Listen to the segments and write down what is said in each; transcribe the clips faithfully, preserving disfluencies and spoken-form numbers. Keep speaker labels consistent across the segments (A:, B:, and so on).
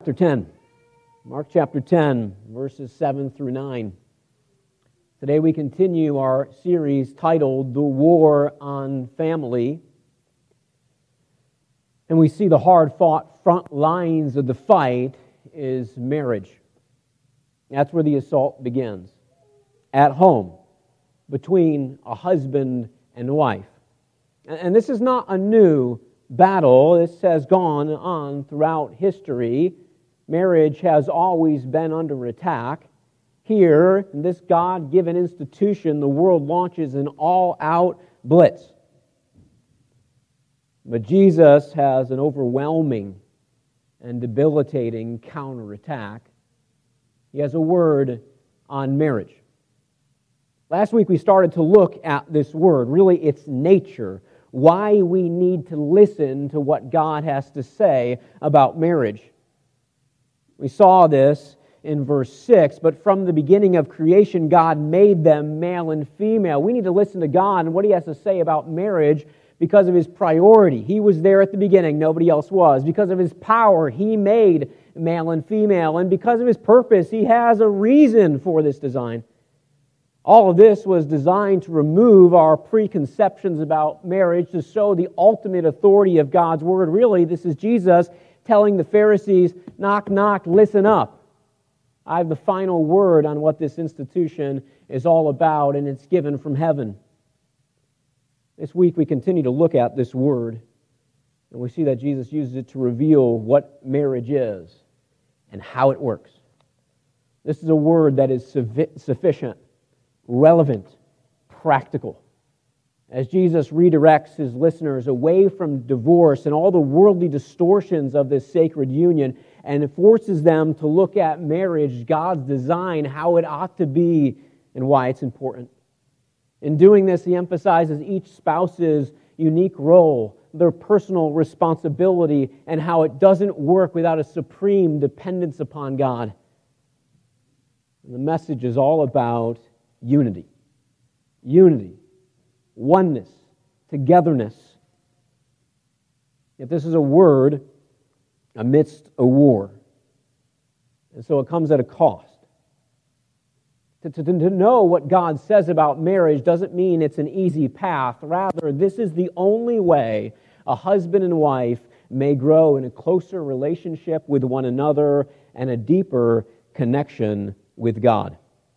A: chapter ten. Mark chapter ten, verses seven through nine. Today we continue our series titled The War on Family. And we see the hard-fought front lines of the fight is marriage. That's where the assault begins. At home, between a husband and wife. And this is not a new battle. This has gone on throughout history. Marriage has always been under attack. Here, in this God-given institution, the world launches an all-out blitz. But Jesus has an overwhelming and debilitating counterattack. He has a word on marriage. Last week we started to look at this word, really its nature, why we need to listen to what God has to say about marriage. We saw this in verse six, but from the beginning of creation, God made them male and female. We need to listen to God and what He has to say about marriage because of His priority. He was there at the beginning, nobody else was. Because of His power, He made male and female. And because of His purpose, He has a reason for this design. All of this was designed to remove our preconceptions about marriage, to show the ultimate authority of God's Word. Really, this is Jesus telling the Pharisees, knock, knock, listen up. I have the final word on what this institution is all about, and it's given from heaven. This week we continue to look at this word, and we see that Jesus uses it to reveal what marriage is and how it works. This is a word that is sufficient, relevant, practical. As Jesus redirects His listeners away from divorce and all the worldly distortions of this sacred union and forces them to look at marriage, God's design, how it ought to be, and why it's important. In doing this, He emphasizes each spouse's unique role, their personal responsibility, and how it doesn't work without a supreme dependence upon God. And the message is all about unity. Unity. Oneness, togetherness. Yet this is a word amidst a war. And so it comes at a cost. To, to, to know what God says about marriage doesn't mean it's an easy path. Rather, this is the only way a husband and wife may grow in a closer relationship with one another and a deeper connection with God.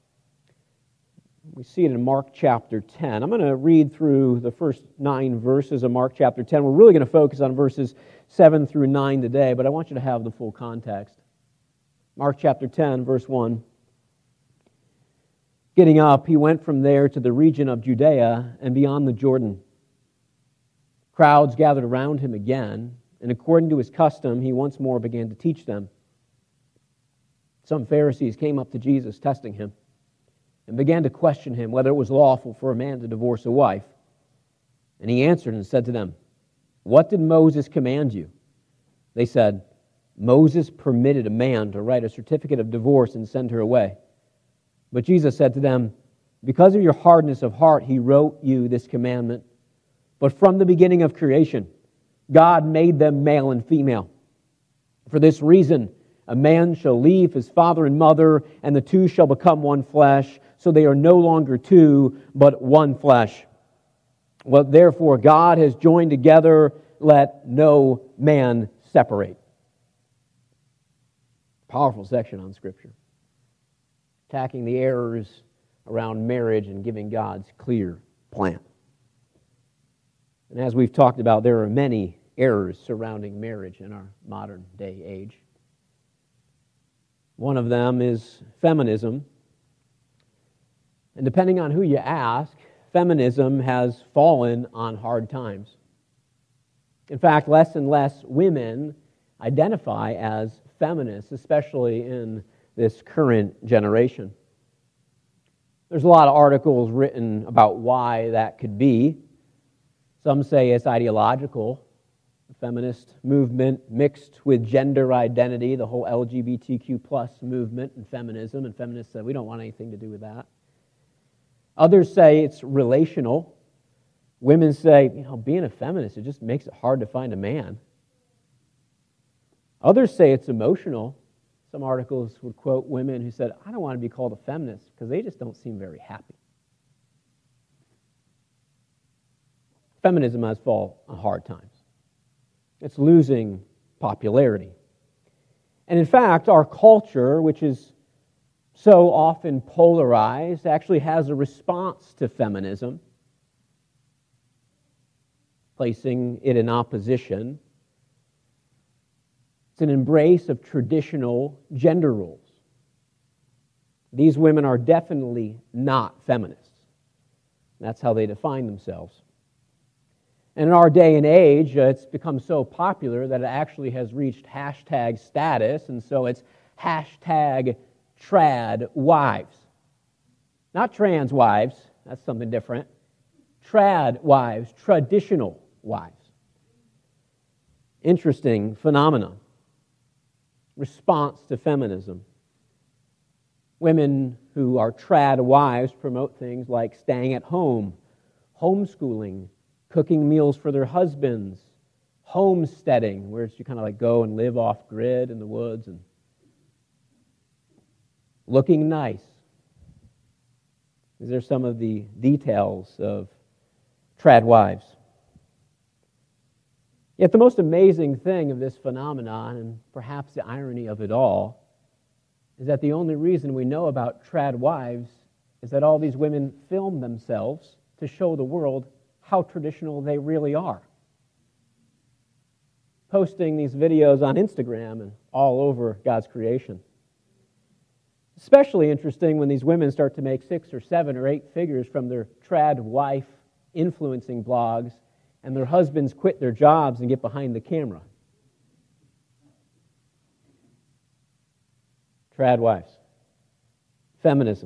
A: We see it in Mark chapter ten. I'm going to read through the first nine verses of Mark chapter ten. We're really going to focus on verses seven through nine today, but I want you to have the full context. Mark chapter ten, verse one. Getting up, He went from there to the region of Judea and beyond the Jordan. Crowds gathered around Him again, and according to His custom, He once more began to teach them. Some Pharisees came up to Jesus, testing Him, and began to question Him whether it was lawful for a man to divorce a wife. And He answered and said to them, "What did Moses command you?" They said, "Moses permitted a man to write a certificate of divorce and send her away." But Jesus said to them, "Because of your hardness of heart, He wrote you this commandment. But from the beginning of creation, God made them male and female. For this reason, a man shall leave his father and mother, and the two shall become one flesh. So they are no longer two, but one flesh. What therefore God has joined together, let no man separate." Powerful section on Scripture. Attacking the errors around marriage and giving God's clear plan. And as we've talked about, there are many errors surrounding marriage in our modern day age. One of them is feminism. And depending on who you ask, feminism has fallen on hard times. In fact, less and less women identify as feminists, especially in this current generation. There's a lot of articles written about why that could be. Some say it's ideological. The feminist movement mixed with gender identity, the whole L G B T Q plus movement and feminism, and feminists say we don't want anything to do with that. Others say it's relational. Women say, you know, being a feminist, it just makes it hard to find a man. Others say it's emotional. Some articles would quote women who said, I don't want to be called a feminist because they just don't seem very happy. Feminism has fallen on hard times. It's losing popularity. And in fact, our culture, which is so often polarized, actually has a response to feminism, placing it in opposition. It's an embrace of traditional gender roles. These women are definitely not feminists. That's how they define themselves. And in our day and age, uh, it's become so popular that it actually has reached hashtag status, and so it's hashtag trad wives. Not trans wives, that's something different. Trad wives, traditional wives. Interesting phenomenon. Response to feminism. Women who are trad wives promote things like staying at home, homeschooling, cooking meals for their husbands, homesteading, where you kind of like go and live off grid in the woods, and looking nice. These are some of the details of trad wives. Yet the most amazing thing of this phenomenon, and perhaps the irony of it all, is that the only reason we know about trad wives is that all these women film themselves to show the world how traditional they really are. Posting these videos on Instagram and all over God's creation. Especially interesting when these women start to make six or seven or eight figures from their trad wife influencing blogs, and their husbands quit their jobs and get behind the camera. Trad wives. Feminism.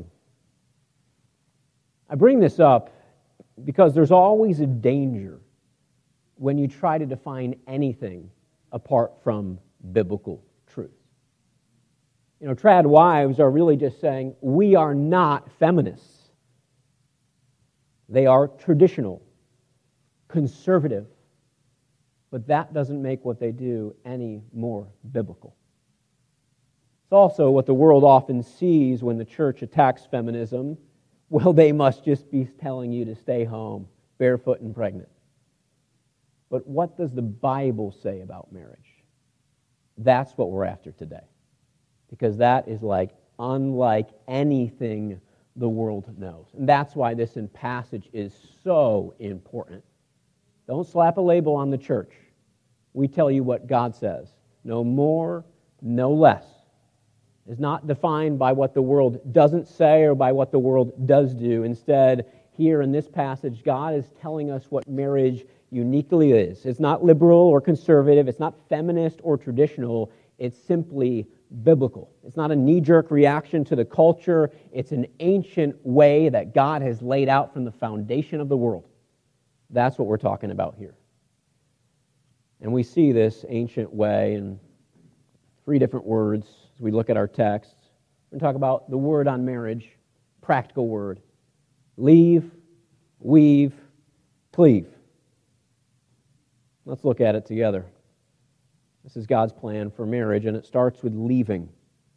A: I bring this up because there's always a danger when you try to define anything apart from biblical truth. You know, trad wives are really just saying, we are not feminists. They are traditional, conservative, but that doesn't make what they do any more biblical. It's also what the world often sees when the church attacks feminism. Well, they must just be telling you to stay home, barefoot and pregnant. But what does the Bible say about marriage? That's what we're after today. Because that is like unlike anything the world knows. And that's why this in passage is so important. Don't slap a label on the church. We tell you what God says. No more, no less. It's not defined by what the world doesn't say or by what the world does do. Instead, here in this passage, God is telling us what marriage uniquely is. It's not liberal or conservative. It's not feminist or traditional. It's simply biblical. It's not a knee-jerk reaction to the culture. It's an ancient way that God has laid out from the foundation of the world. That's what we're talking about here. And we see this ancient way in three different words as we look at our text. We're going to talk about the word on marriage, practical word. Leave, weave, cleave. Let's look at it together. This is God's plan for marriage, and it starts with leaving.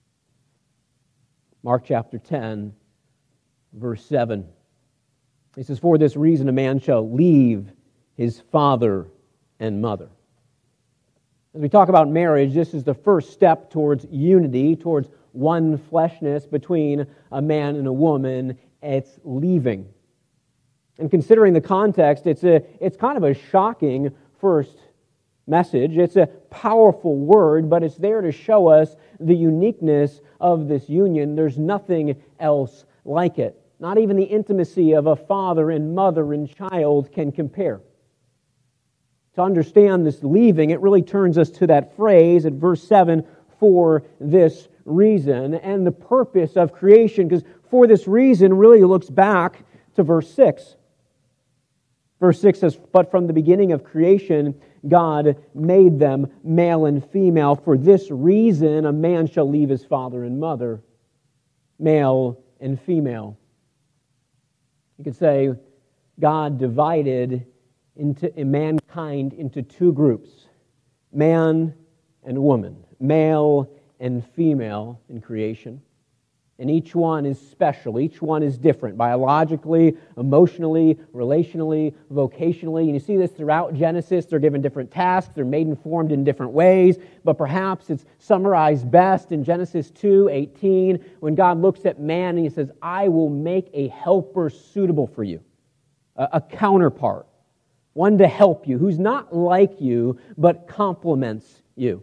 A: Mark chapter ten, verse seven. He says, "For this reason a man shall leave his father and mother." As we talk about marriage, this is the first step towards unity, towards one fleshness between a man and a woman. It's leaving. And considering the context, it's a it's kind of a shocking first message. It's a powerful word, but it's there to show us the uniqueness of this union. There's nothing else like it. Not even the intimacy of a father and mother and child can compare. To understand this leaving, it really turns us to that phrase at verse seven, "for this reason," and the purpose of creation, because for this reason really looks back to verse six. Verse six says, "But from the beginning of creation, God made them male and female. For this reason, a man shall leave his father and mother." Male and female. You could say God divided into mankind into two groups, man and woman, male and female in creation. And each one is special. Each one is different biologically, emotionally, relationally, vocationally. And you see this throughout Genesis. They're given different tasks. They're made and formed in different ways. But perhaps it's summarized best in Genesis two eighteen when God looks at man and He says, I will make a helper suitable for you, a, a counterpart, one to help you, who's not like you, but complements you.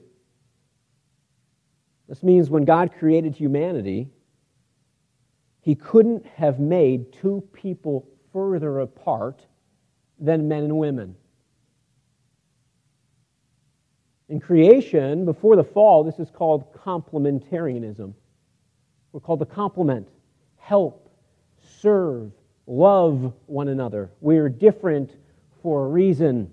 A: This means when God created humanity, He couldn't have made two people further apart than men and women. In creation, before the fall, this is called complementarianism. We're called to complement, help, serve, love one another. We're different for a reason.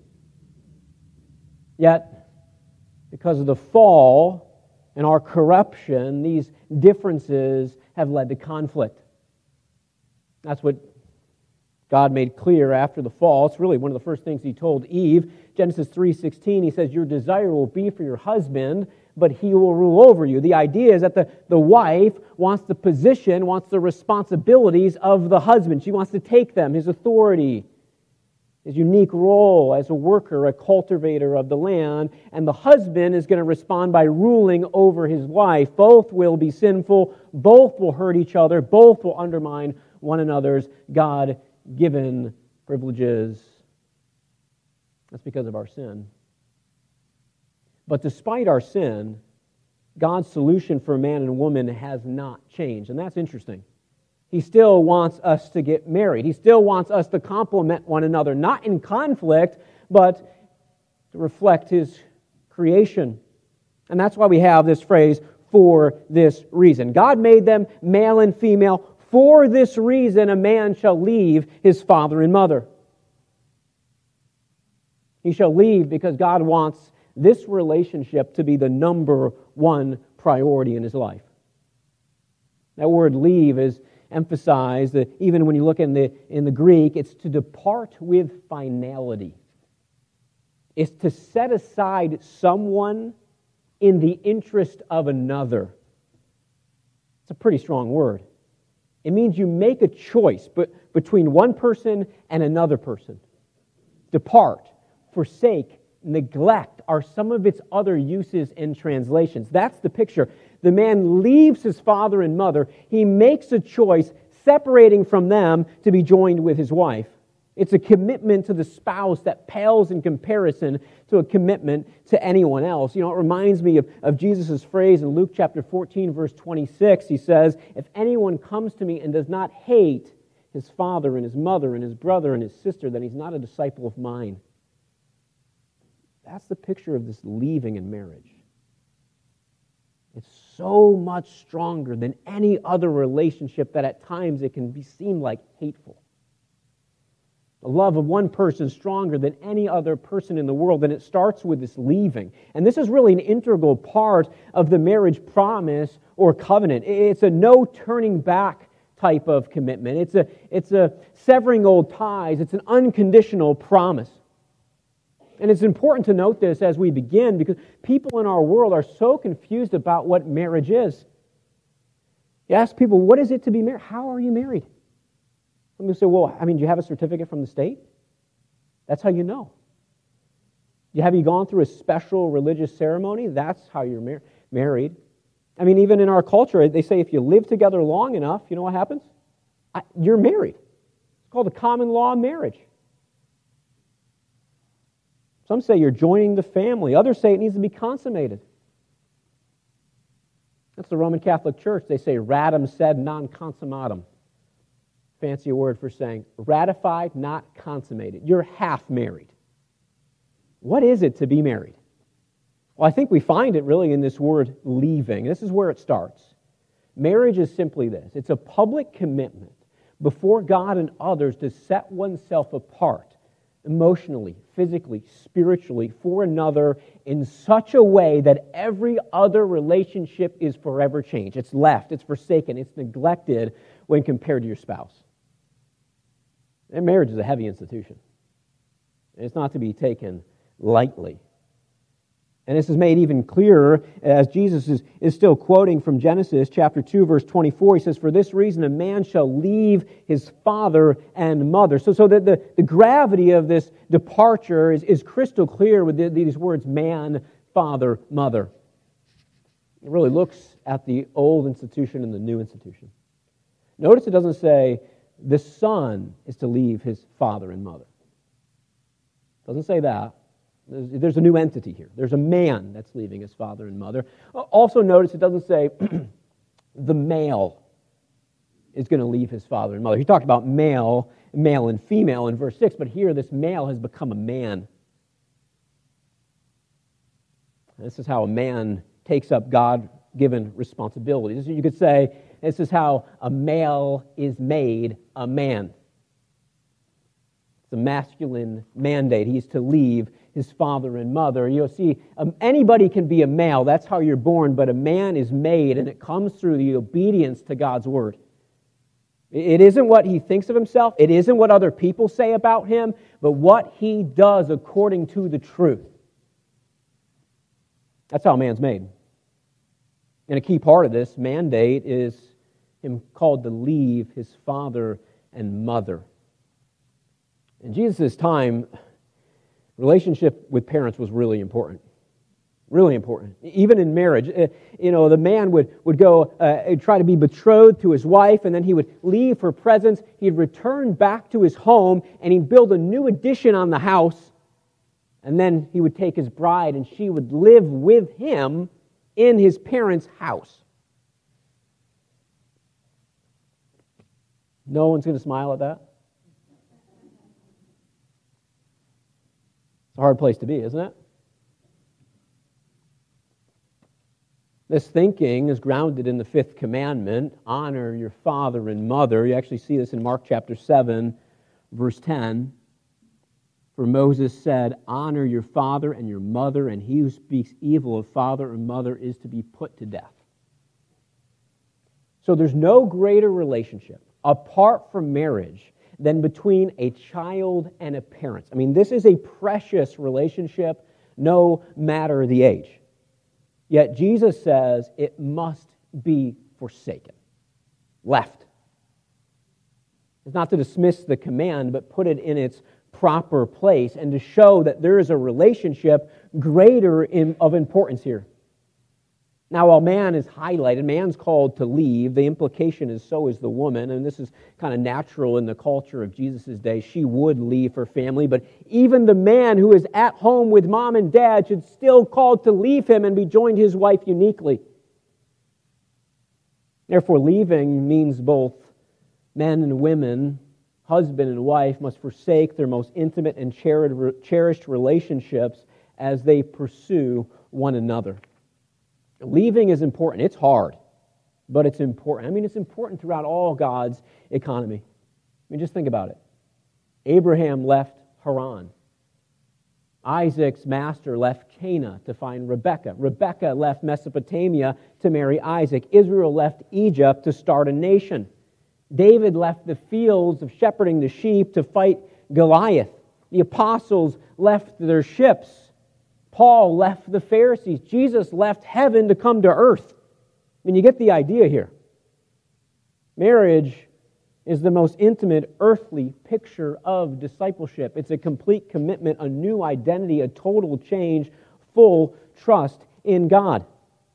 A: Yet, because of the fall and our corruption, these differences have led to conflict. That's what God made clear after the fall. It's really one of the first things He told Eve. Genesis three sixteen, He says, your desire will be for your husband, but he will rule over you. The idea is that the, the wife wants the position, wants the responsibilities of the husband. She wants to take them, his authority, his unique role as a worker, a cultivator of the land, and the husband is going to respond by ruling over his wife. Both will be sinful, both will hurt each other, both will undermine one another's God-given privileges. That's because of our sin. But despite our sin, God's solution for man and woman has not changed, and that's interesting. He still wants us to get married. He still wants us to complement one another, not in conflict, but to reflect His creation. And that's why we have this phrase, for this reason. God made them male and female. For this reason, a man shall leave his father and mother. He shall leave because God wants this relationship to be the number one priority in his life. That word leave is emphasized, that even when you look in the, in the Greek, it's to depart with finality. It's to set aside someone in the interest of another. It's a pretty strong word. It means you make a choice but between one person and another person. Depart, forsake, neglect are some of its other uses and translations. That's the picture. The man leaves his father and mother. He makes a choice separating from them to be joined with his wife. It's a commitment to the spouse that pales in comparison to a commitment to anyone else. You know, it reminds me of, of Jesus' phrase in Luke chapter fourteen, verse twenty-six. He says, if anyone comes to me and does not hate his father and his mother and his brother and his sister, then he's not a disciple of mine. That's the picture of this leaving in marriage. It's so much stronger than any other relationship that at times it can be seem like hateful. The love of one person is stronger than any other person in the world, and it starts with this leaving. And this is really an integral part of the marriage promise or covenant. It's a no turning back type of commitment. It's a, it's a severing old ties. It's an unconditional promise. And it's important to note this as we begin because people in our world are so confused about what marriage is. You ask people, what is it to be married? How are you married? Some people say, well, I mean, do you have a certificate from the state? That's how you know. You Have you gone through a special religious ceremony? That's how you're mar- married. I mean, even in our culture, they say if you live together long enough, you know what happens? I, you're married. It's called the common law of marriage. Some say you're joining the family. Others say it needs to be consummated. That's the Roman Catholic Church. They say radum sed non consummatum. Fancy word for saying ratified, not consummated. You're half married. What is it to be married? Well, I think we find it really in this word leaving. This is where it starts. Marriage is simply this. It's a public commitment before God and others to set oneself apart emotionally, physically, spiritually for another in such a way that every other relationship is forever changed. It's left, it's forsaken, it's neglected when compared to your spouse. And marriage is a heavy institution. It's not to be taken lightly. And this is made even clearer as Jesus is, is still quoting from Genesis chapter two, verse twenty-four. He says, "For this reason a man shall leave his father and mother." So, so that the, the gravity of this departure is, is crystal clear with the, these words, man, father, mother. It really looks at the old institution and the new institution. Notice it doesn't say the son is to leave his father and mother. It doesn't say that. There's, there's a new entity here. There's a man that's leaving his father and mother. Also notice it doesn't say the male is going to leave his father and mother. He talked about male, male and female in verse six, but here this male has become a man. This is how a man takes up God-given responsibilities. You could say this is how a male is made a man. It's a masculine mandate. He's to leave his father and mother. You'll see, um, anybody can be a male. That's how you're born. But a man is made, and it comes through the obedience to God's word. It isn't what he thinks of himself. It isn't what other people say about him, but what he does according to the truth. That's how a man's made. And a key part of this mandate is him called to leave his father and mother. In Jesus' time, relationship with parents was really important. Really important. Even in marriage, you know, the man would, would go uh, try to be betrothed to his wife, and then he would leave her presence. He'd return back to his home, and he'd build a new addition on the house. And then he would take his bride, and she would live with him in his parents' house. No one's going to smile at that? It's a hard place to be, isn't it? This thinking is grounded in the fifth commandment, honor your father and mother. You actually see this in Mark chapter seven, verse ten. For Moses said, honor your father and your mother, and he who speaks evil of father or mother is to be put to death. So there's no greater relationship apart from marriage than between a child and a parent. I mean, this is a precious relationship, no matter the age. Yet Jesus says it must be forsaken, left. It's not to dismiss the command, but put it in its proper place and to show that there is a relationship greater in, of importance here. Now, while man is highlighted, man's called to leave, the implication is so is the woman, and this is kind of natural in the culture of Jesus' day. She would leave her family, but even the man who is at home with mom and dad should still called to leave him and be joined his wife uniquely. Therefore, leaving means both men and women, husband and wife, must forsake their most intimate and cherished relationships as they pursue one another. Leaving is important. It's hard, but it's important. I mean, it's important throughout all God's economy. I mean, just think about it. Abraham left Haran. Isaac's master left Canaan to find Rebekah. Rebekah left Mesopotamia to marry Isaac. Israel left Egypt to start a nation. David left the fields of shepherding the sheep to fight Goliath. The apostles left their ships. Paul left the Pharisees. Jesus left heaven to come to earth. I mean, you get the idea here. Marriage is the most intimate earthly picture of discipleship. It's a complete commitment, a new identity, a total change, full trust in God.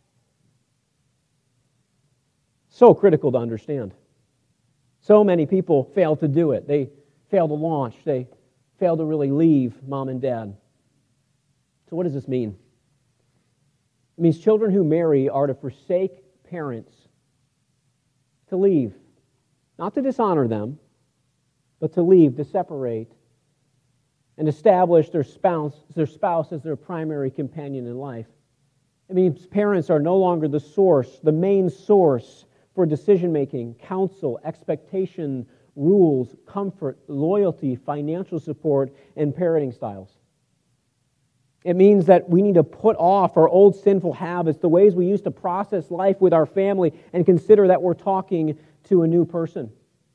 A: So critical to understand. So many people fail to do it. They fail to launch. They fail to really leave mom and dad. So what does this mean? It means children who marry are to forsake parents, to leave. Not to dishonor them, but to leave, to separate, and establish their spouse, their spouse as their primary companion in life. It means parents are no longer the source, the main source for decision-making, counsel, expectation, rules, comfort, loyalty, financial support, and parenting styles. It means that we need to put off our old sinful habits, the ways we used to process life with our family, and consider that we're talking to a new person.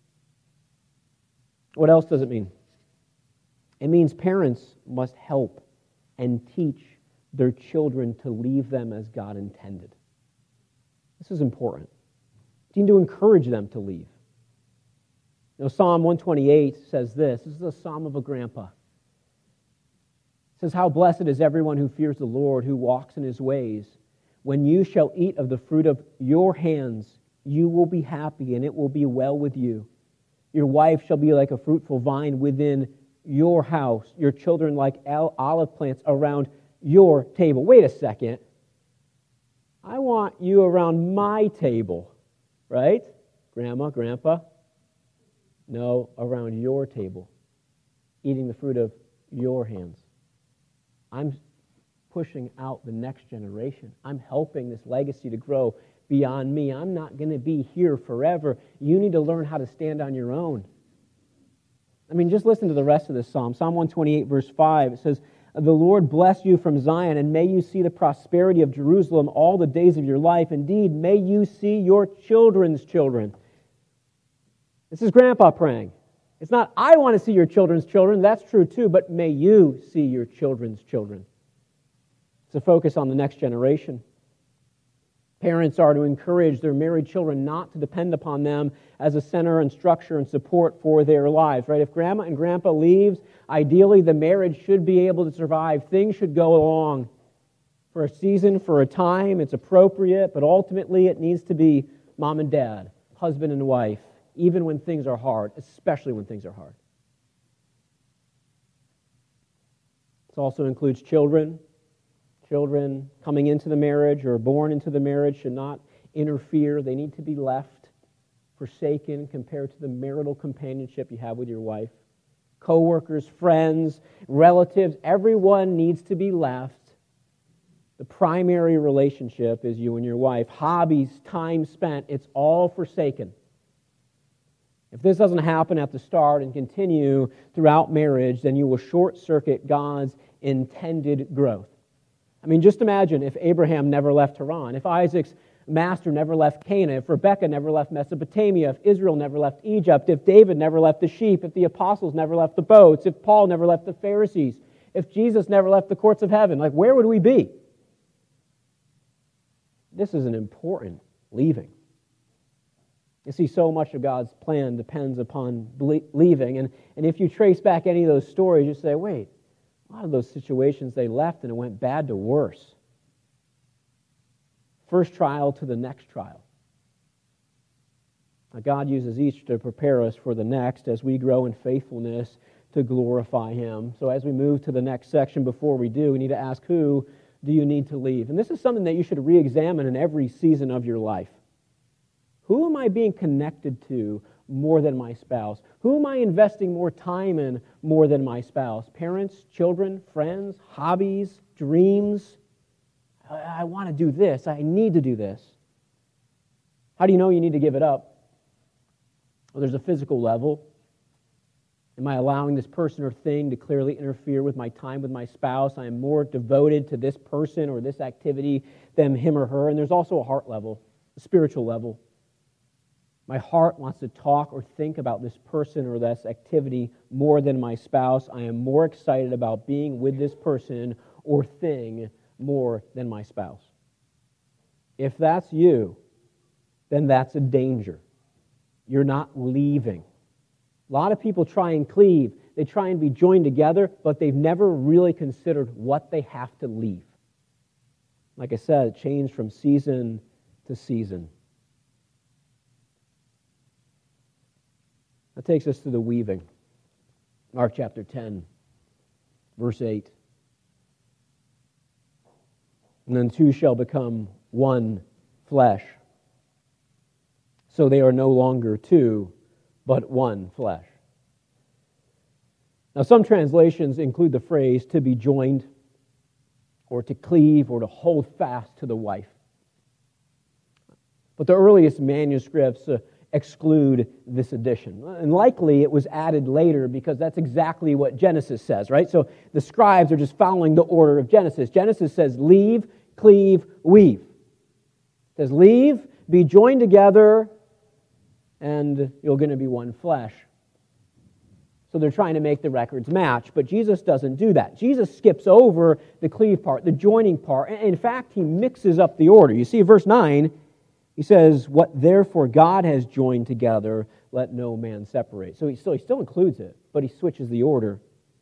A: What else does it mean? It means parents must help and teach their children to leave them as God intended. This is important. You need to encourage them to leave. You know, Psalm one twenty-eight says this. This is a psalm of a grandpa. It says, "How blessed is everyone who fears the Lord, who walks in his ways. When you shall eat of the fruit of your hands, you will be happy, and it will be well with you. Your wife shall be like a fruitful vine within your house, your children like olive plants around your table." Wait a second. I want you around my table, right? Grandma, grandpa? No, around your table, eating the fruit of your hands. I'm pushing out the next generation. I'm helping this legacy to grow beyond me. I'm not going to be here forever. You need to learn how to stand on your own. I mean, just listen to the rest of this psalm. Psalm one twenty-eight, verse five, it says, "The Lord bless you from Zion, and may you see the prosperity of Jerusalem all the days of your life. Indeed, may you see your children's children." This is Grandpa praying. It's not, I want to see your children's children. That's true too, but may you see your children's children. It's a focus on the next generation. Parents are to encourage their married children not to depend upon them as a center and structure and support for their lives, right? If Grandma and Grandpa leaves, ideally the marriage should be able to survive. Things should go along for a season, for a time. It's appropriate, but ultimately it needs to be mom and dad, husband and wife, even when things are hard, especially when things are hard. It also includes children. Children coming into the marriage or born into the marriage should not interfere. They need to be left, forsaken, compared to the marital companionship you have with your wife. Co-workers, friends, relatives, everyone needs to be left. The primary relationship is you and your wife. Hobbies, time spent, it's all forsaken. If this doesn't happen at the start and continue throughout marriage, then you will short-circuit God's intended growth. I mean, just imagine if Abraham never left Haran, if Isaac's master never left Canaan, if Rebekah never left Mesopotamia, if Israel never left Egypt, if David never left the sheep, if the apostles never left the boats, if Paul never left the Pharisees, if Jesus never left the courts of heaven. Like, where would we be? This is an important leaving. You see, so much of God's plan depends upon leaving. And, and if you trace back any of those stories, you say, wait, a lot of those situations they left and it went bad to worse. First trial to the next trial. Now, God uses each to prepare us for the next as we grow in faithfulness to glorify Him. So as we move to the next section, before we do, we need to ask, who do you need to leave? And this is something that you should re-examine in every season of your life. Who am I being connected to more than my spouse? Who am I investing more time in more than my spouse? Parents, children, friends, hobbies, dreams. I, I want to do this. I need to do this. How do you know you need to give it up? Well, there's a physical level. Am I allowing this person or thing to clearly interfere with my time with my spouse? I am more devoted to this person or this activity than him or her. And there's also a heart level, a spiritual level. My heart wants to talk or think about this person or this activity more than my spouse. I am more excited about being with this person or thing more than my spouse. If that's you, then that's a danger. You're not leaving. A lot of people try and cleave. They try and be joined together, but they've never really considered what they have to leave. Like I said, it changed from season to season. That takes us to the weaving. Mark chapter ten, verse eight. And then two shall become one flesh. So they are no longer two, but one flesh. Now, some translations include the phrase to be joined, or to cleave, or to hold fast to the wife. But the earliest manuscripts uh, exclude this addition. And likely it was added later because that's exactly what Genesis says, right? So the scribes are just following the order of Genesis. Genesis says leave, cleave, weave. It says leave, be joined together, and you're going to be one flesh. So they're trying to make the records match, but Jesus doesn't do that. Jesus skips over the cleave part, the joining part. In fact, he mixes up the order. You see, verse nine, he says, what therefore God has joined together, let no man separate. So he still, he still includes it, but he switches the order.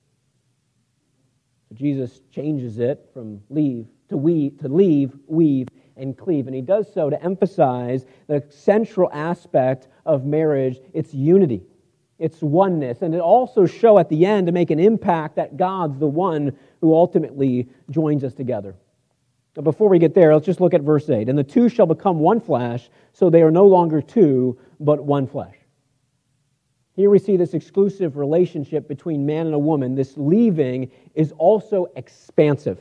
A: So Jesus changes it from leave to weave, to leave, weave, and cleave. And he does so to emphasize the central aspect of marriage, its unity, its oneness, and it also show at the end to make an impact that God's the one who ultimately joins us together. But before we get there, let's just look at verse eight. And the two shall become one flesh, so they are no longer two, but one flesh. Here we see this exclusive relationship between man and a woman. This leaving is also expansive.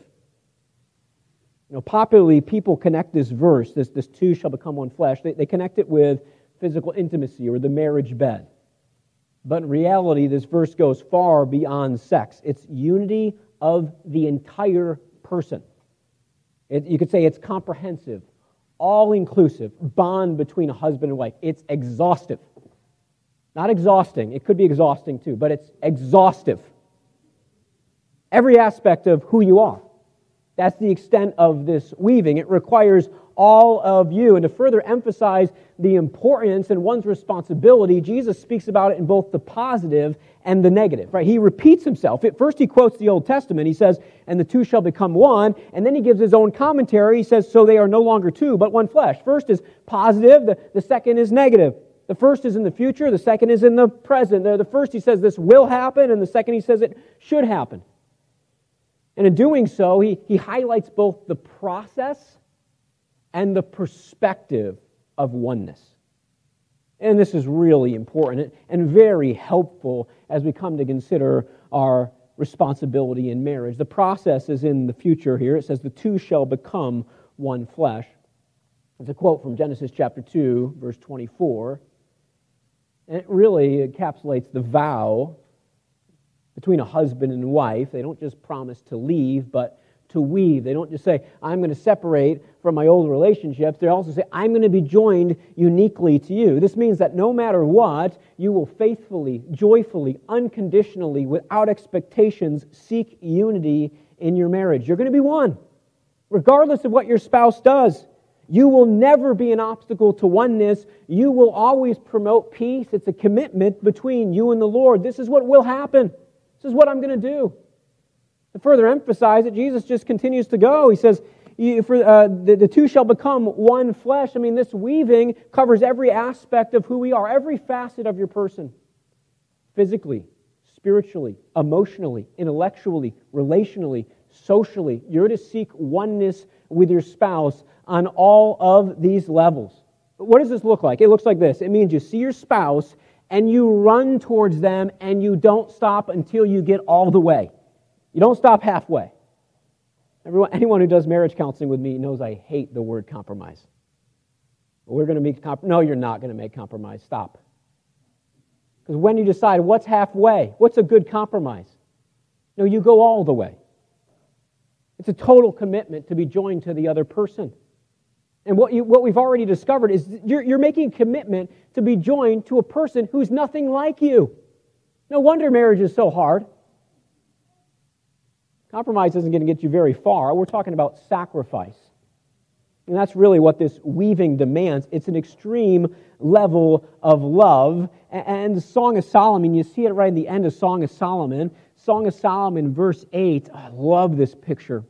A: You know, popularly, people connect this verse, this, this two shall become one flesh, they, they connect it with physical intimacy or the marriage bed. But in reality, this verse goes far beyond sex. It's unity of the entire person. It, you could say it's comprehensive, all-inclusive bond between a husband and wife. It's exhaustive. Not exhausting. It could be exhausting too, but it's exhaustive. Every aspect of who you are. That's the extent of this weaving. It requires all of you. And to further emphasize the importance and one's responsibility, Jesus speaks about it in both the positive and the negative. Right? He repeats himself. At first he quotes the Old Testament. He says, and the two shall become one. And then he gives his own commentary. He says, so they are no longer two, but one flesh. First is positive. The, the second is negative. The first is in the future. The second is in the present. The first he says this will happen. And the second he says it should happen. And in doing so, he, he highlights both the process and the perspective of oneness. And this is really important and very helpful as we come to consider our responsibility in marriage. The process is in the future here. It says, the two shall become one flesh. It's a quote from Genesis chapter two, verse twenty-four. And it really encapsulates the vow between a husband and wife. They don't just promise to leave, but to weave. They don't just say, I'm going to separate from my old relationships. They also say, I'm going to be joined uniquely to you. This means that no matter what, you will faithfully, joyfully, unconditionally, without expectations, seek unity in your marriage. You're going to be one, regardless of what your spouse does. You will never be an obstacle to oneness. You will always promote peace. It's a commitment between you and the Lord. This is what will happen. This is what I'm going to do. To further emphasize it, Jesus just continues to go. He says, for, uh, the, the two shall become one flesh. I mean, this weaving covers every aspect of who we are, every facet of your person. Physically, spiritually, emotionally, intellectually, relationally, socially. You're to seek oneness with your spouse on all of these levels. But what does this look like? It looks like this. It means you see your spouse and you run towards them and you don't stop until you get all the way. You don't stop halfway. Everyone, anyone who does marriage counseling with me knows I hate the word compromise. We're going to make comp- No, you're not going to make compromise. Stop. Because when you decide what's halfway, what's a good compromise? No, you go all the way. It's a total commitment to be joined to the other person. And what, you, what we've already discovered is you're, you're making a commitment to be joined to a person who's nothing like you. No wonder marriage is so hard. Compromise isn't going to get you very far. We're talking about sacrifice. And that's really what this weaving demands. It's an extreme level of love. And the Song of Solomon, you see it right in the end of Song of Solomon. Song of Solomon, verse eight. I love this picture.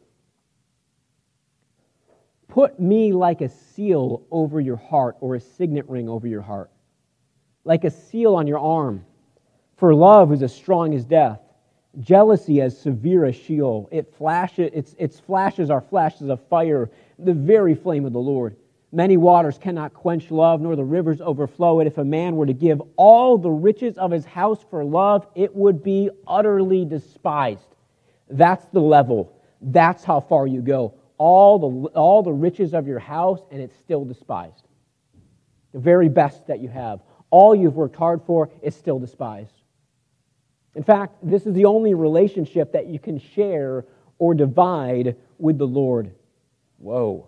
A: Put me like a seal over your heart, or a signet ring over your heart, like a seal on your arm. For love is as strong as death, jealousy as severe as Sheol. It flashes, its, its flashes are flashes of fire, the very flame of the Lord. Many waters cannot quench love, nor the rivers overflow it. If a man were to give all the riches of his house for love, it would be utterly despised. That's the level. That's how far you go. All the, all the riches of your house, and it's still despised. The very best that you have. All you've worked hard for is still despised. In fact, this is the only relationship that you can share or divide with the Lord. Whoa.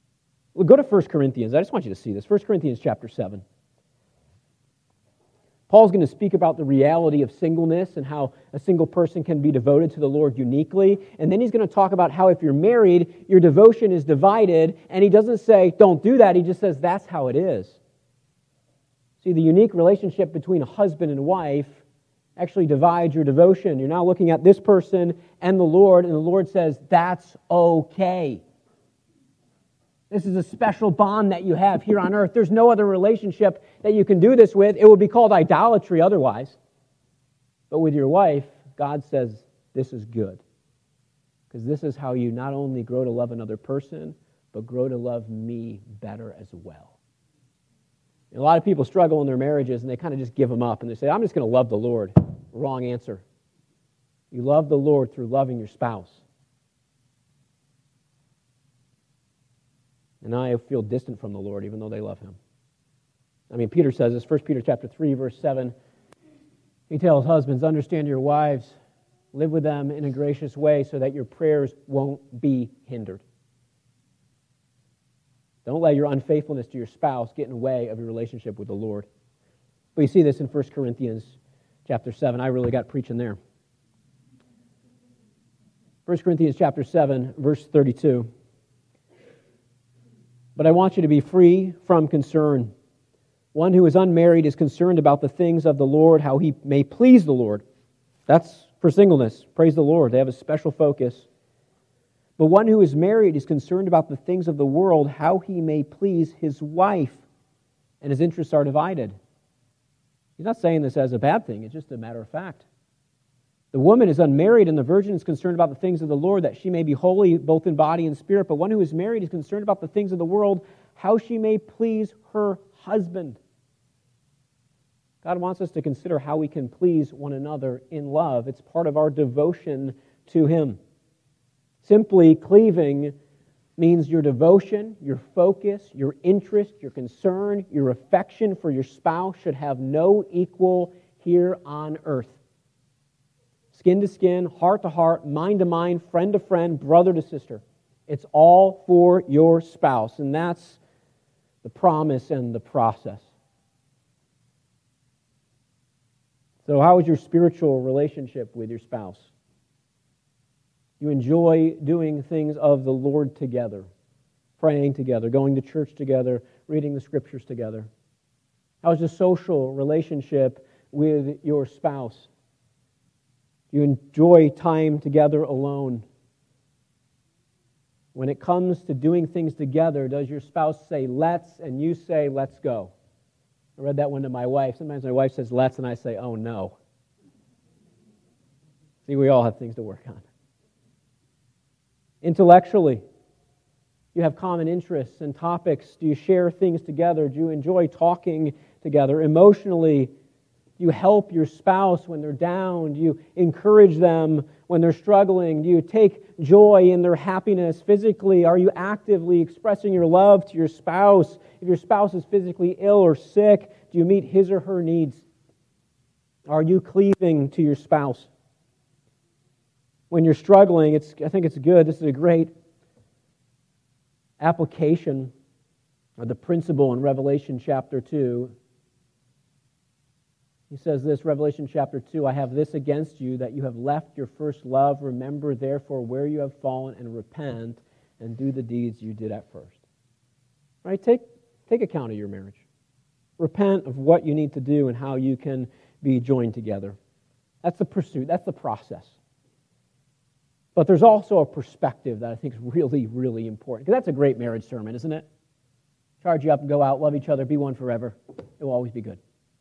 A: Well, go to First Corinthians. I just want you to see this. First Corinthians chapter seven. Paul's going to speak about the reality of singleness and how a single person can be devoted to the Lord uniquely. And then he's going to talk about how if you're married, your devotion is divided. And he doesn't say, don't do that. He just says, that's how it is. See, the unique relationship between a husband and wife actually divides your devotion. You're now looking at this person and the Lord, and the Lord says, that's okay. This is a special bond that you have here on earth. There's no other relationship that you can do this with. It would be called idolatry otherwise. But with your wife, God says, this is good. Because this is how you not only grow to love another person, but grow to love me better as well. And a lot of people struggle in their marriages, and they kind of just give them up, and they say, I'm just going to love the Lord. Wrong answer. You love the Lord through loving your spouse. And I feel distant from the Lord, even though they love Him. I mean, Peter says this, First Peter chapter three, verse seven. He tells husbands, understand your wives, live with them in a gracious way so that your prayers won't be hindered. Don't let your unfaithfulness to your spouse get in the way of your relationship with the Lord. But you see this in First Corinthians chapter seven. I really got preaching there. First Corinthians chapter seven, verse thirty-two. But I want you to be free from concern. One who is unmarried is concerned about the things of the Lord, how he may please the Lord. That's for singleness. Praise the Lord. They have a special focus. But one who is married is concerned about the things of the world, how he may please his wife, and his interests are divided. He's not saying this as a bad thing. It's just a matter of fact. The woman is unmarried, and the virgin is concerned about the things of the Lord, that she may be holy both in body and spirit. But one who is married is concerned about the things of the world, how she may please her husband. God wants us to consider how we can please one another in love. It's part of our devotion to Him. Simply cleaving means your devotion, your focus, your interest, your concern, your affection for your spouse should have no equal here on earth. Skin to skin, heart to heart, mind to mind, friend to friend, brother to sister. It's all for your spouse, and that's the promise and the process. So how is your spiritual relationship with your spouse? You enjoy doing things of the Lord together, praying together, going to church together, reading the Scriptures together. How is your social relationship with your spouse? You enjoy time together alone. When it comes to doing things together, does your spouse say, let's, and you say, let's go? I read that one to my wife. Sometimes my wife says, let's, and I say, oh, no. See, we all have things to work on. Intellectually, you have common interests and topics. Do you share things together? Do you enjoy talking together? Emotionally, do you help your spouse when they're down? Do you encourage them when they're struggling? Do you take joy in their happiness? Physically, are you actively expressing your love to your spouse? If your spouse is physically ill or sick, do you meet his or her needs? Are you cleaving to your spouse? When you're struggling, it's, I think it's good. This is a great application of the principle in Revelation chapter two. He says this, Revelation chapter two, I have this against you, that you have left your first love. Remember, therefore, where you have fallen, and repent, and do the deeds you did at first. Right? Take, take account of your marriage. Repent of what you need to do and how you can be joined together. That's the pursuit. That's the process. But there's also a perspective that I think is really, really important. Because that's a great marriage sermon, isn't it? Charge you up and go out, love each other, be one forever. It will always be good.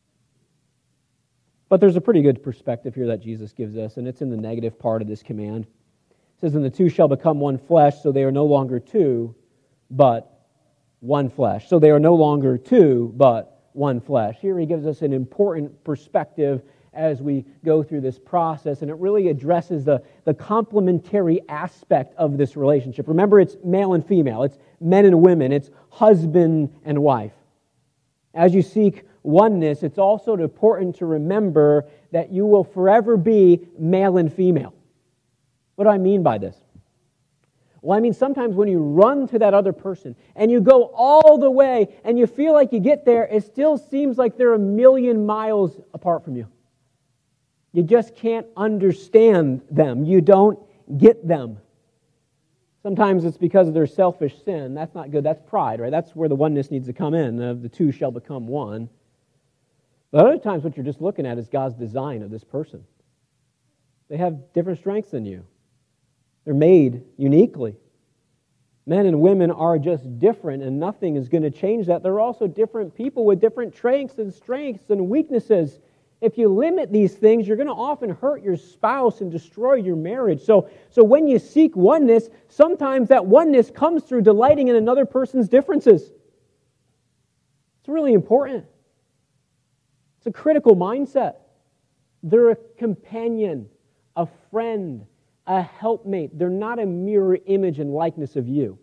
A: But there's a pretty good perspective here that Jesus gives us, and it's in the negative part of this command. It says, and the two shall become one flesh, so they are no longer two, but one flesh. So they are no longer two, but one flesh. Here he gives us an important perspective as we go through this process, and it really addresses the, the complementary aspect of this relationship. Remember, it's male and female. It's men and women. It's husband and wife. As you seek oneness, it's also important to remember that you will forever be male and female. What do I mean by this? Well, I mean, sometimes when you run to that other person and you go all the way and you feel like you get there, it still seems like they're a million miles apart from you. You just can't understand them. You don't get them. Sometimes it's because of their selfish sin. That's not good. That's pride, right? That's where the oneness needs to come in. Uh, the two shall become one. But other times what you're just looking at is God's design of this person. They have different strengths than you. They're made uniquely. Men and women are just different, and nothing is going to change that. They're also different people with different traits and strengths and weaknesses. If you limit these things, you're going to often hurt your spouse and destroy your marriage. So, so when you seek oneness, sometimes that oneness comes through delighting in another person's differences. It's really important. It's a critical mindset. They're a companion, a friend, a helpmate. They're not a mirror image and likeness of you.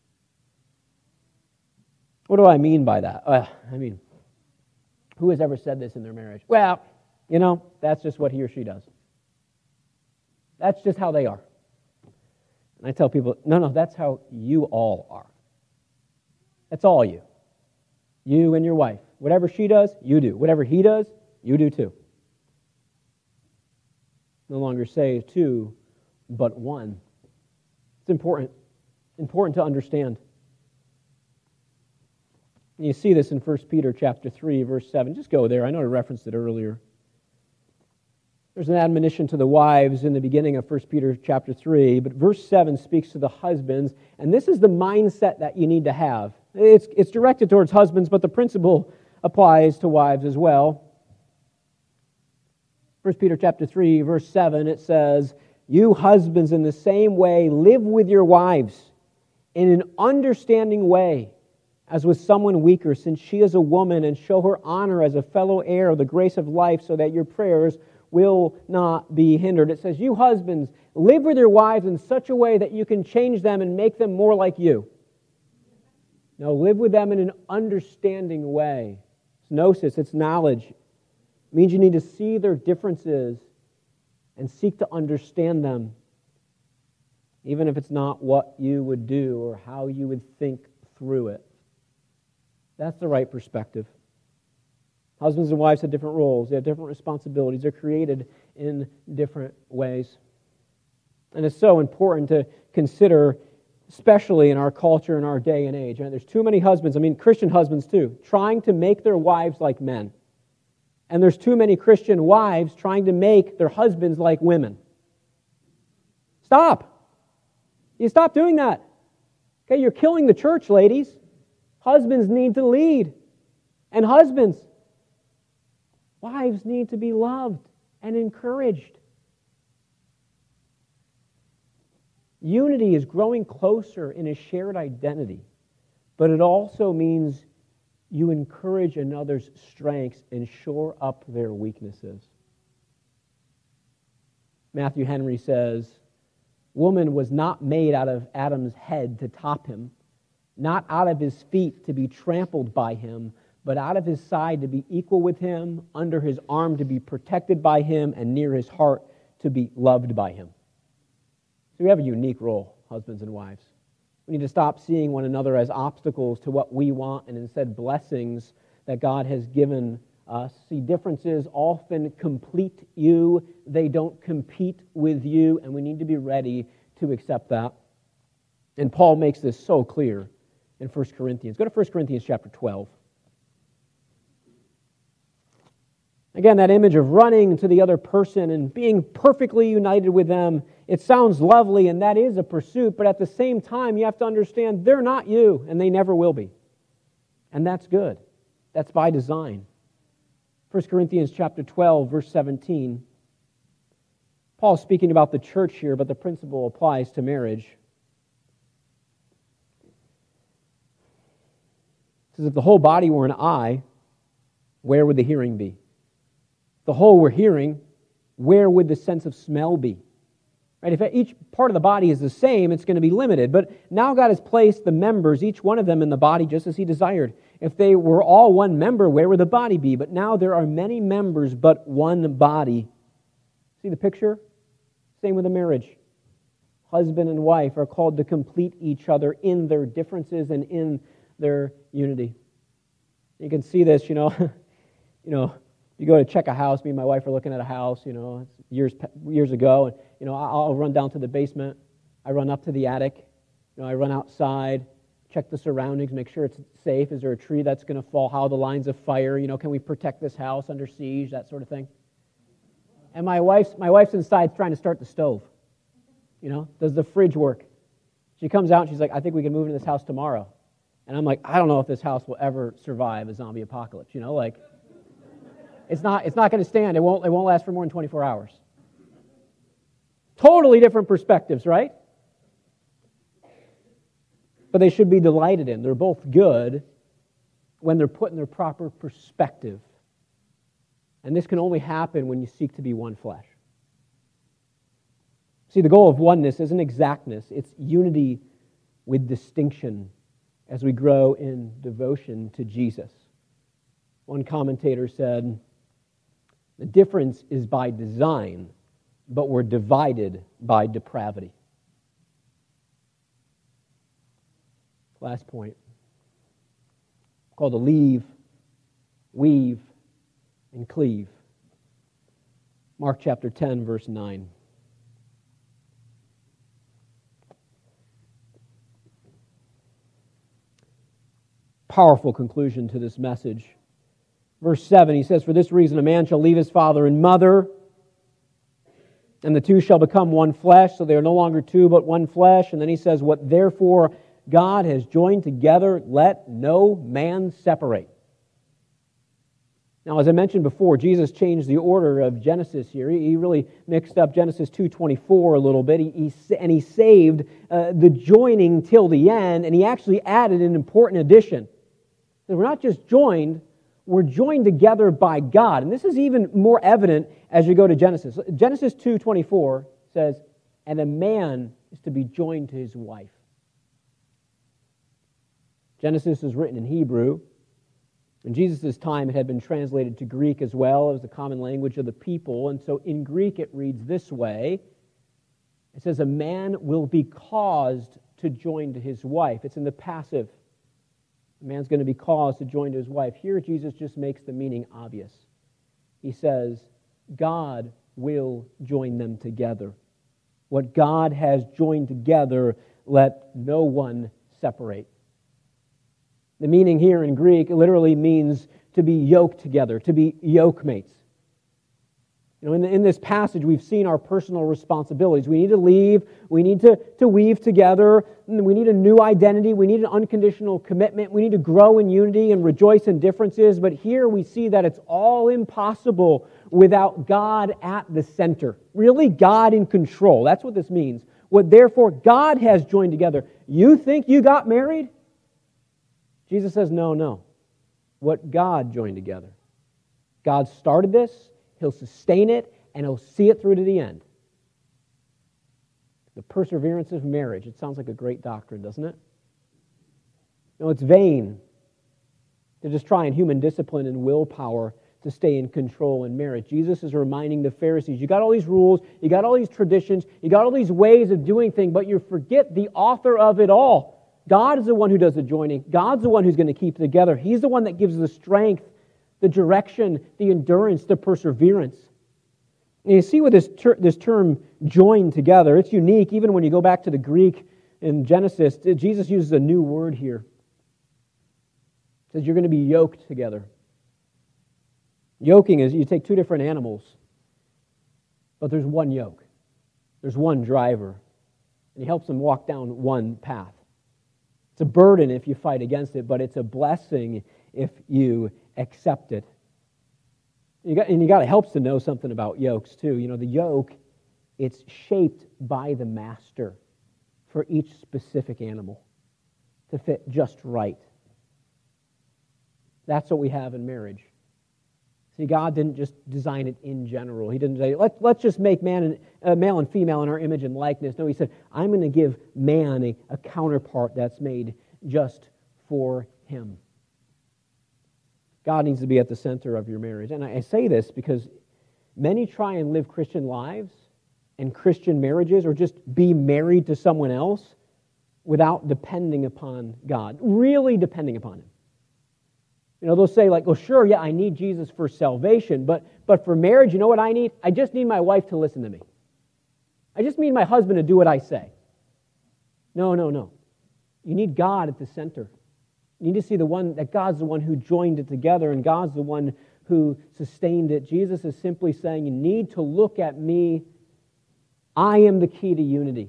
A: What do I mean by that? Uh, I mean, who has ever said this in their marriage? Well, you know, that's just what he or she does. That's just how they are. And I tell people, no, no, that's how you all are. That's all you. You and your wife. Whatever she does, you do. Whatever he does, you do too. No longer say two, but one. It's important. Important to understand. And you see this in First Peter chapter three, verse seven. Just go there. I know I referenced it earlier. There's an admonition to the wives in the beginning of First Peter chapter three, but verse seven speaks to the husbands, and this is the mindset that you need to have. It's, it's directed towards husbands, but the principle applies to wives as well. First Peter chapter three, verse seven, it says, "You husbands in the same way live with your wives in an understanding way, as with someone weaker, since she is a woman, and show her honor as a fellow heir of the grace of life, so that your prayers will not be hindered." It says, you husbands, live with your wives in such a way that you can change them and make them more like you. No, live with them in an understanding way. It's gnosis, it's knowledge. It means you need to see their differences and seek to understand them, even if it's not what you would do or how you would think through it. That's the right perspective. Husbands and wives have different roles. They have different responsibilities. They're created in different ways. And it's so important to consider, especially in our culture and our day and age. Right? There's too many husbands, I mean Christian husbands too, trying to make their wives like men. And there's too many Christian wives trying to make their husbands like women. Stop. You stop doing that. Okay, you're killing the church, ladies. Husbands need to lead. And husbands, wives need to be loved and encouraged. Unity is growing closer in a shared identity, but it also means you encourage another's strengths and shore up their weaknesses. Matthew Henry says, "Woman was not made out of Adam's head to top him, not out of his feet to be trampled by him, but out of his side to be equal with him, under his arm to be protected by him, and near his heart to be loved by him." So we have a unique role, husbands and wives. We need to stop seeing one another as obstacles to what we want and instead blessings that God has given us. See, differences often complete you. They don't compete with you, and we need to be ready to accept that. And Paul makes this so clear in First Corinthians. Go to First Corinthians chapter twelve. Again, that image of running to the other person and being perfectly united with them, it sounds lovely, and that is a pursuit, but at the same time, you have to understand they're not you, and they never will be. And that's good. That's by design. First Corinthians chapter twelve, verse seventeen. Paul's speaking about the church here, but the principle applies to marriage. It says, "If the whole body were an eye, where would the hearing be? If the whole were hearing, where would the sense of smell be?" Right? If each part of the body is the same, it's going to be limited. But now God has placed the members, each one of them in the body, just as He desired. If they were all one member, where would the body be? But now there are many members, but one body. See the picture? Same with a marriage. husband and wife are called to complete each other in their differences and in their unity. You can see this, you know, you know, you go to check a house. Me and my wife are looking at a house, you know, years years ago, and you know, I'll run down to the basement, I run up to the attic, you know, I run outside, check the surroundings, make sure it's safe. Is there a tree that's going to fall? How are the lines of fire? You know, can we protect this house under siege? That sort of thing. And my wife's my wife's inside trying to start the stove. You know, does the fridge work? She comes out and she's like, I think we can move into this house tomorrow. And I'm like, I don't know if this house will ever survive a zombie apocalypse. You know, like, it's not it's not going to stand. It won't it won't last for more than twenty-four hours. Totally different perspectives, right? But they should be delighted in. They're both good when they're put in their proper perspective. And this can only happen when you seek to be one flesh. See, the goal of oneness isn't exactness. It's unity with distinction as we grow in devotion to Jesus. One commentator said, the difference is by design, but we're divided by depravity. Last point, called to leave, weave, and cleave. Mark chapter ten, verse nine. Powerful conclusion to this message. Verse seven, he says, for this reason a man shall leave his father and mother, and the two shall become one flesh, so they are no longer two, but one flesh. And then he says, what therefore God has joined together, let no man separate. Now, as I mentioned before, Jesus changed the order of Genesis here. He really mixed up Genesis two twenty-four a little bit, he, he, and he saved uh, the joining till the end, and he actually added an important addition. So we're not just joined, we're joined together by God. And this is even more evident as you go to Genesis. Genesis two twenty-four says, and a man is to be joined to his wife. Genesis is written in Hebrew. In Jesus' time, it had been translated to Greek as well. It was the common language of the people. And so in Greek, it reads this way. It says, a man will be caused to join to his wife. It's in the passive. A man's going to be caused to join to his wife. Here, Jesus just makes the meaning obvious. He says, God will join them together. What God has joined together, let no one separate. The meaning here in Greek literally means to be yoked together, to be yoke mates. You know, in, the, in this passage, we've seen our personal responsibilities. We need to leave, we need to, to weave together, we need a new identity, we need an unconditional commitment, we need to grow in unity and rejoice in differences. But here we see that it's all impossible without God at the center. Really, God in control. That's what this means. What therefore God has joined together. You think you got married? Jesus says, no, no. What God joined together. God started this, He'll sustain it, and He'll see it through to the end. The perseverance of marriage. It sounds like a great doctrine, doesn't it? No, it's vain to just try in human discipline and willpower to stay in control in marriage. Jesus is reminding the Pharisees, you got all these rules, you got all these traditions, you got all these ways of doing things, but you forget the author of it all. God is the one who does the joining. God's the one who's going to keep it together. He's the one that gives the strength, the direction, the endurance, the perseverance. And you see with this, ter- this term joined together, it's unique. Even when you go back to the Greek in Genesis, Jesus uses a new word here. It says you're going to be yoked together. Yoking is you take two different animals, but there's one yoke. There's one driver. And he helps them walk down one path. It's a burden if you fight against it, but it's a blessing if you accept it. You got, and you got to help to know something about yokes too. You know, the yoke, it's shaped by the master for each specific animal to fit just right. That's what we have in marriage. See, God didn't just design it in general. He didn't say, Let, let's just make man and, uh, male and female in our image and likeness. No, He said, I'm going to give man a, a counterpart that's made just for him. God needs to be at the center of your marriage. And I, I say this because many try and live Christian lives and Christian marriages or just be married to someone else without depending upon God, really depending upon Him. You know, they'll say like, well, sure, yeah, I need Jesus for salvation, but, but for marriage, you know what I need? I just need my wife to listen to me. I just need my husband to do what I say. No, no, no. You need God at the center. You need to see the one that God's the one who joined it together and God's the one who sustained it. Jesus is simply saying, you need to look at me. I am the key to unity.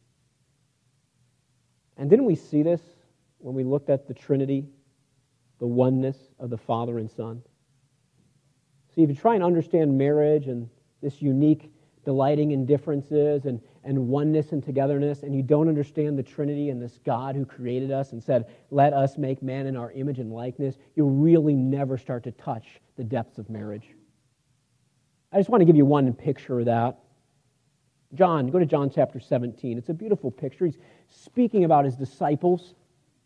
A: And didn't we see this when we looked at the Trinity, the oneness of the Father and Son? See, if you try and understand marriage and this unique delighting in differences and, and oneness and togetherness, and you don't understand the Trinity and this God who created us and said, let us make man in our image and likeness, you'll really never start to touch the depths of marriage. I just want to give you one picture of that. John, go to John chapter seventeen. It's a beautiful picture. He's speaking about his disciples.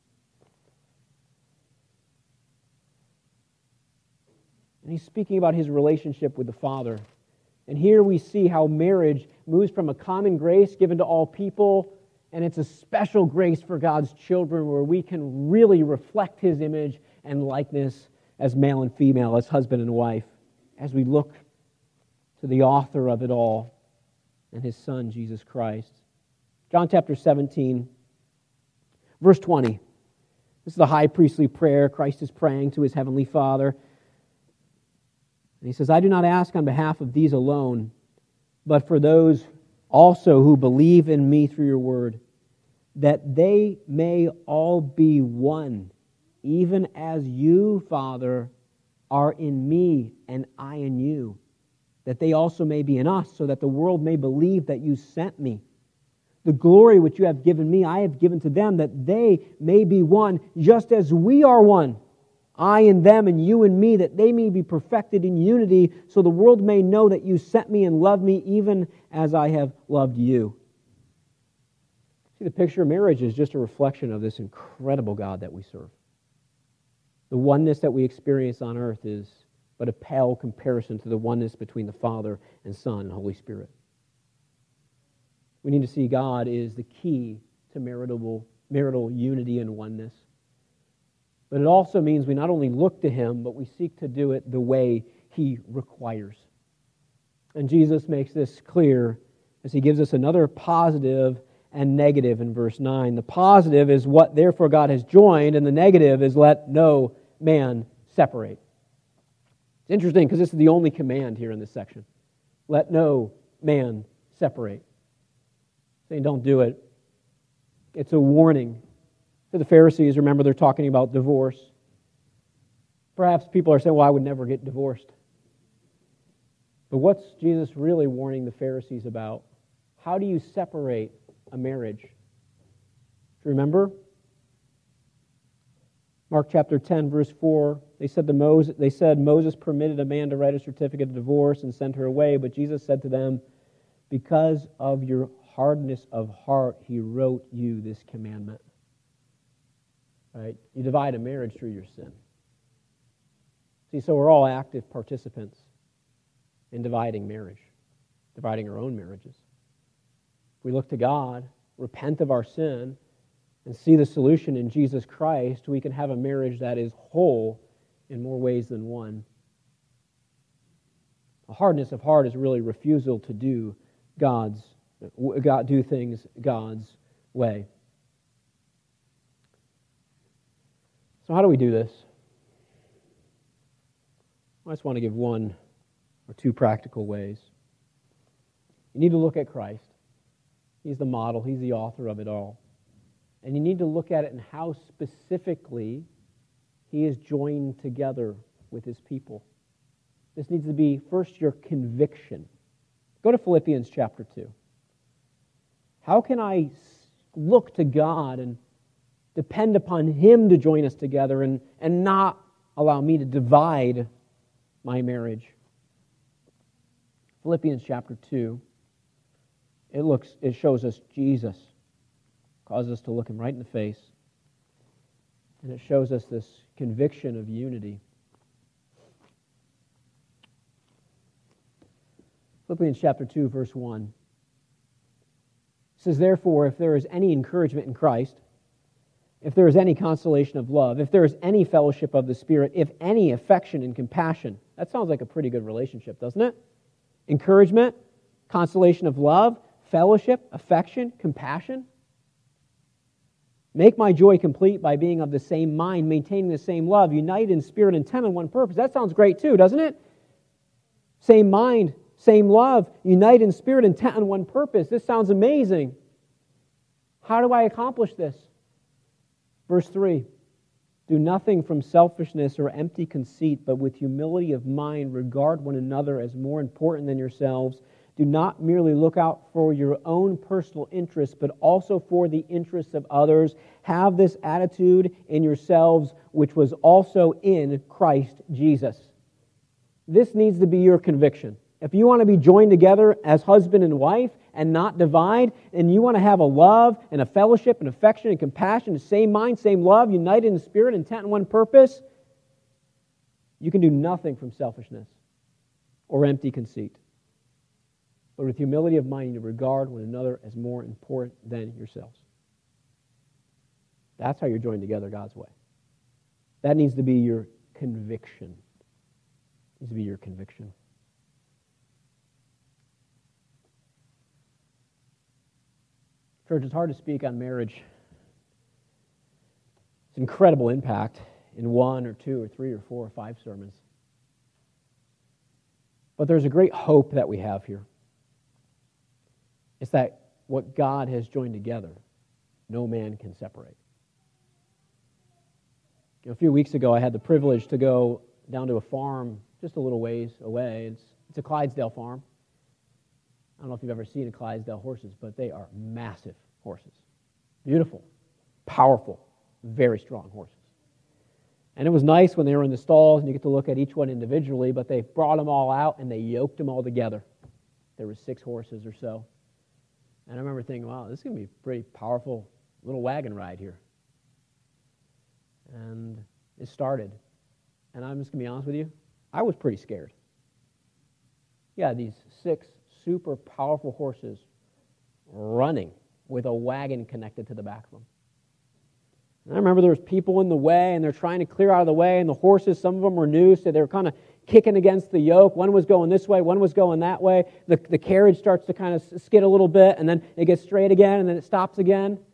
A: And he's speaking about his relationship with the Father. And here we see how marriage moves from a common grace given to all people, and it's a special grace for God's children where we can really reflect His image and likeness as male and female, as husband and wife, as we look to the author of it all and His Son, Jesus Christ. John chapter seventeen, verse twenty. This is the high priestly prayer Christ is praying to His heavenly Father. And He says, I do not ask on behalf of these alone, but for those also who believe in me through your word, that they may all be one, even as you, Father, are in me and I in you, that they also may be in us, so that the world may believe that you sent me. The glory which you have given me, I have given to them, that they may be one, just as we are one. I and them and you and me, that they may be perfected in unity, so the world may know that you sent me and loved me even as I have loved you. See, the picture of marriage is just a reflection of this incredible God that we serve. The oneness that we experience on earth is but a pale comparison to the oneness between the Father and Son and Holy Spirit. We need to see God is the key to marital, marital unity and oneness. But it also means we not only look to Him, but we seek to do it the way He requires. And Jesus makes this clear as He gives us another positive and negative in verse nine. The positive is what therefore God has joined, and the negative is let no man separate. It's interesting because this is the only command here in this section. Let no man separate. Saying don't do it. It's a warning. To the Pharisees, remember they're talking about divorce. Perhaps people are saying, well, I would never get divorced. But what's Jesus really warning the Pharisees about? How do you separate a marriage? Do you remember? Mark chapter ten, verse four, they said, to Moses, they said Moses permitted a man to write a certificate of divorce and send her away, but Jesus said to them, because of your hardness of heart, He wrote you this commandment. Right? You divide a marriage through your sin. See, so we're all active participants in dividing marriage, dividing our own marriages. If we look to God, repent of our sin, and see the solution in Jesus Christ, we can have a marriage that is whole in more ways than one. A hardness of heart is really refusal to do God's, God, do things God's way. So how do we do this? I just want to give one or two practical ways. You need to look at Christ. He's the model. He's the author of it all. And you need to look at it and how specifically He is joined together with His people. This needs to be, first, your conviction. Go to Philippians chapter two. How can I look to God and depend upon Him to join us together and, and not allow me to divide my marriage? Philippians chapter two, it looks, it shows us Jesus, causes us to look Him right in the face, and it shows us this conviction of unity. Philippians chapter two, verse one. It says, therefore, if there is any encouragement in Christ, if there is any consolation of love, if there is any fellowship of the Spirit, if any affection and compassion. That sounds like a pretty good relationship, doesn't it? Encouragement, consolation of love, fellowship, affection, compassion. Make my joy complete by being of the same mind, maintaining the same love, united in spirit, intent on one purpose. That sounds great too, doesn't it? Same mind, same love, united in spirit, intent on one purpose. This sounds amazing. How do I accomplish this? Verse three, do nothing from selfishness or empty conceit, but with humility of mind regard one another as more important than yourselves. Do not merely look out for your own personal interests, but also for the interests of others. Have this attitude in yourselves, which was also in Christ Jesus. This needs to be your conviction. If you want to be joined together as husband and wife and not divide, and you want to have a love and a fellowship and affection and compassion, the same mind, same love, united in spirit, intent on one purpose, you can do nothing from selfishness or empty conceit, but with humility of mind you regard one another as more important than yourselves. That's how you're joined together God's way. That needs to be your conviction. It needs to be your conviction. Church, it's hard to speak on marriage. It's incredible impact in one or two or three or four or five sermons. But there's a great hope that we have here. It's that what God has joined together, no man can separate. You know, a few weeks ago, I had the privilege to go down to a farm just a little ways away. It's, it's a Clydesdale farm. I don't know if you've ever seen a Clydesdale horses, but they are massive horses. Beautiful, powerful, very strong horses. And it was nice when they were in the stalls and you get to look at each one individually, but they brought them all out and they yoked them all together. There were six horses or so. And I remember thinking, wow, this is going to be a pretty powerful little wagon ride here. And it started. And I'm just going to be honest with you, I was pretty scared. Yeah, these six super powerful horses running with a wagon connected to the back of them. And I remember there was people in the way, and they're trying to clear out of the way, and the horses, some of them were new, so they were kind of kicking against the yoke. One was going this way, one was going that way. The, the carriage starts to kind of skid a little bit, and then it gets straight again, and then it stops again.